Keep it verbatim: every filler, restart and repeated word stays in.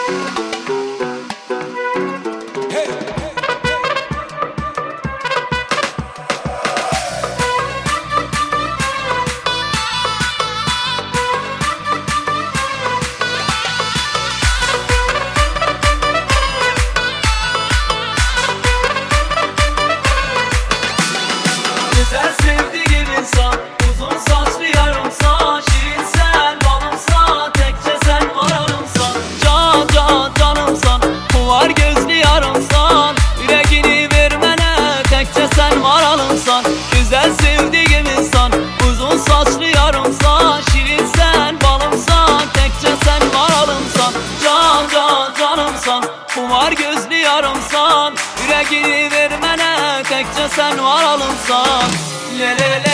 Güzel sevdiğim insan, uzun saçlı yarımsan, şirinsen, balımsan, tekçe sen var arımsan. Can can canımsan, kuvar gözlü yarımsan, yüreğini vermene, tekçe sen var alımsan. Güzel sevdiğim insan, uzun saçlı yarımsan, şirinsen, balımsan, tekçe sen var alımsan. Can can canımsan, kuvar gözlü yarımsan, yüreğini vermene, tekçe sen var alımsan. Le le le